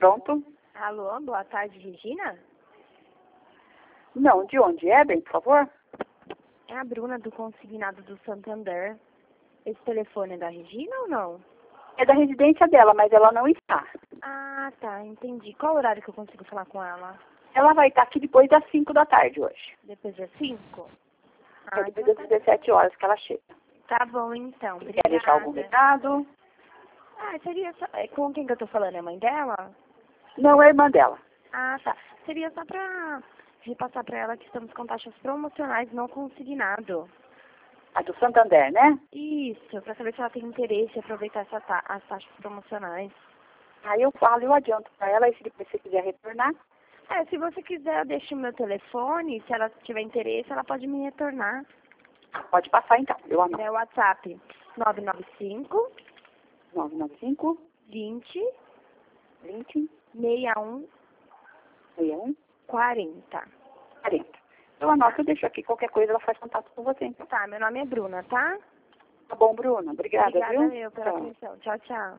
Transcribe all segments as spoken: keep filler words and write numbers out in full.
Pronto? Alô, boa tarde, Regina? Não, de onde é, bem, por favor? É a Bruna do Consignado do Santander. Esse telefone é da Regina ou não? É da residência dela, mas ela não está. Ah, tá, entendi. Qual horário que eu consigo falar com ela? Ela vai estar aqui depois das cinco da tarde hoje. Depois das cinco? É Ah, depois então das tá. dezessete horas que ela chega. Tá bom, então. Quer deixar algum Obrigada. recado? Ah, seria só... é, com quem que eu tô falando? É a mãe dela? Não, é a irmã dela. Ah, tá. Seria só pra repassar pra ela que estamos com taxas promocionais não consignado. A do Santander, né? Isso, pra saber se ela tem interesse em aproveitar essa ta as taxas promocionais. Aí eu falo, eu adianto para ela, e se depois você quiser retornar, É, se você quiser, eu deixo o meu telefone. Se ela tiver interesse, ela pode me retornar. pode passar então. Eu anoto. É o WhatsApp nove nove cinco, nove nove cinco, vinte, vinte, sessenta e um, sessenta e um, quarenta. quarenta. Eu anoto, eu deixo aqui. Qualquer coisa ela faz contato com você, então. Tá, meu nome é Bruna, tá? Tá bom, Bruna. Obrigada, Obrigada viu? eu pela Tchau. atenção. Tchau, tchau.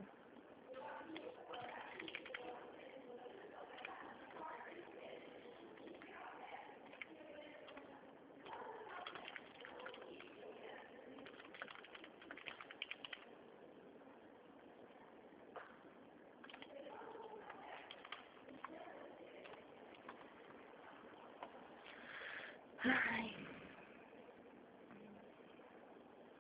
Ai.